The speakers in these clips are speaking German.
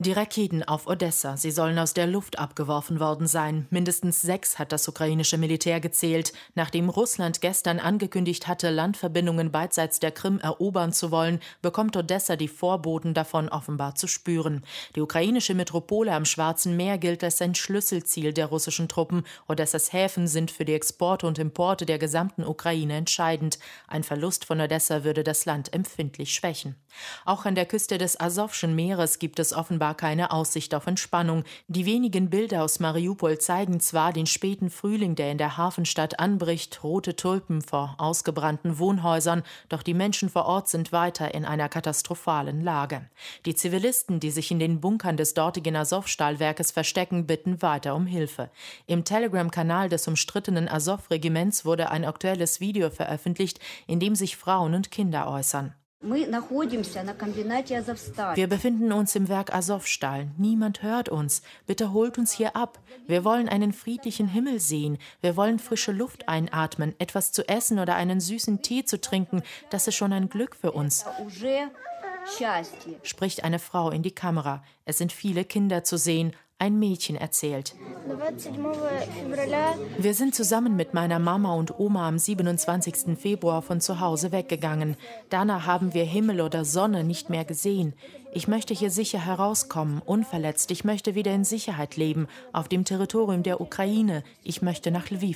Die Raketen auf Odessa, sie sollen aus der Luft abgeworfen worden sein. Mindestens 6 hat das ukrainische Militär gezählt. Nachdem Russland gestern angekündigt hatte, Landverbindungen beidseits der Krim erobern zu wollen, bekommt Odessa die Vorboten davon offenbar zu spüren. Die ukrainische Metropole am Schwarzen Meer gilt als ein Schlüsselziel der russischen Truppen. Odessas Häfen sind für die Exporte und Importe der gesamten Ukraine entscheidend. Ein Verlust von Odessa würde das Land empfindlich schwächen. Auch an der Küste des Asowschen Meeres gibt es offenbar keine Aussicht auf Entspannung. Die wenigen Bilder aus Mariupol zeigen zwar den späten Frühling, der in der Hafenstadt anbricht, rote Tulpen vor ausgebrannten Wohnhäusern, doch die Menschen vor Ort sind weiter in einer katastrophalen Lage. Die Zivilisten, die sich in den Bunkern des dortigen Asow-Stahlwerkes verstecken, bitten weiter um Hilfe. Im Telegram-Kanal des umstrittenen Asow-Regiments wurde ein aktuelles Video veröffentlicht, in dem sich Frauen und Kinder äußern. Wir befinden uns im Werk Asowstal. Niemand hört uns. Bitte holt uns hier ab. Wir wollen einen friedlichen Himmel sehen. Wir wollen frische Luft einatmen, etwas zu essen oder einen süßen Tee zu trinken. Das ist schon ein Glück für uns, spricht eine Frau in die Kamera. Es sind viele Kinder zu sehen. Ein Mädchen erzählt: Wir sind zusammen mit meiner Mama und Oma am 27. Februar von zu Hause weggegangen. Danach haben wir Himmel oder Sonne nicht mehr gesehen. Ich möchte hier sicher herauskommen, unverletzt. Ich möchte wieder in Sicherheit leben, auf dem Territorium der Ukraine. Ich möchte nach Lviv.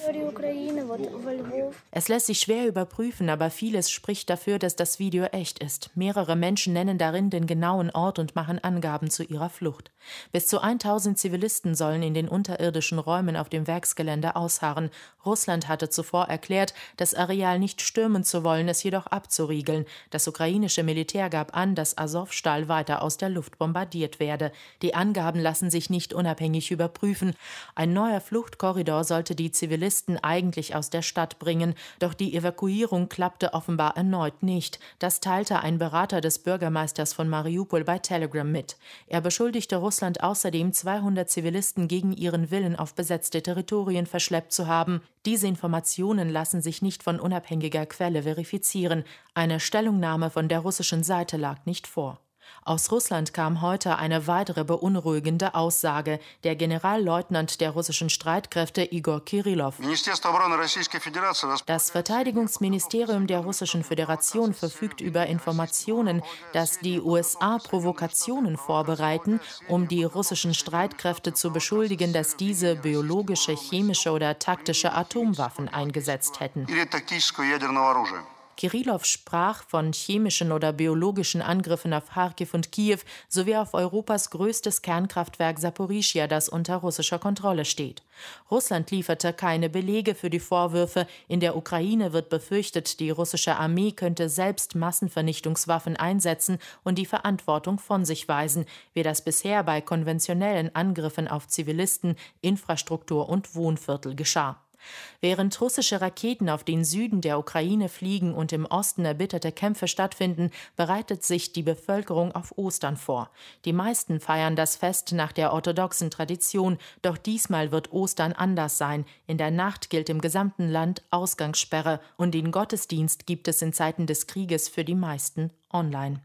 Es lässt sich schwer überprüfen, aber vieles spricht dafür, dass das Video echt ist. Mehrere Menschen nennen darin den genauen Ort und machen Angaben zu ihrer Flucht. Bis zu 1000 Zivilisten sollen in den unterirdischen Räumen auf dem Werksgelände ausharren. Russland hatte zuvor erklärt, das Areal nicht stürmen zu wollen, es jedoch abzuriegeln. Das ukrainische Militär gab an, dass Asowstal weiter aus der Luft bombardiert werde. Die Angaben lassen sich nicht unabhängig überprüfen. Ein neuer Fluchtkorridor sollte die Zivilisten eigentlich aus der Stadt bringen, doch die Evakuierung klappte offenbar erneut nicht. Das teilte ein Berater des Bürgermeisters von Mariupol bei Telegram mit. Er beschuldigte Russland außerdem, 200 Zivilisten gegen ihren Willen auf besetzte Territorien verschleppt zu haben. Diese Informationen lassen sich nicht von unabhängiger Quelle verifizieren. Eine Stellungnahme von der russischen Seite lag nicht vor. Aus Russland kam heute eine weitere beunruhigende Aussage. Der Generalleutnant der russischen Streitkräfte Igor Kirillov: Das Verteidigungsministerium der Russischen Föderation verfügt über Informationen, dass die USA Provokationen vorbereiten, um die russischen Streitkräfte zu beschuldigen, dass diese biologische, chemische oder taktische Atomwaffen eingesetzt hätten. Kirillov sprach von chemischen oder biologischen Angriffen auf Charkiw und Kiew sowie auf Europas größtes Kernkraftwerk Saporischschja, das unter russischer Kontrolle steht. Russland lieferte keine Belege für die Vorwürfe. In der Ukraine wird befürchtet, die russische Armee könnte selbst Massenvernichtungswaffen einsetzen und die Verantwortung von sich weisen, wie das bisher bei konventionellen Angriffen auf Zivilisten, Infrastruktur und Wohnviertel geschah. Während russische Raketen auf den Süden der Ukraine fliegen und im Osten erbitterte Kämpfe stattfinden, bereitet sich die Bevölkerung auf Ostern vor. Die meisten feiern das Fest nach der orthodoxen Tradition, doch diesmal wird Ostern anders sein. In der Nacht gilt im gesamten Land Ausgangssperre und den Gottesdienst gibt es in Zeiten des Krieges für die meisten online.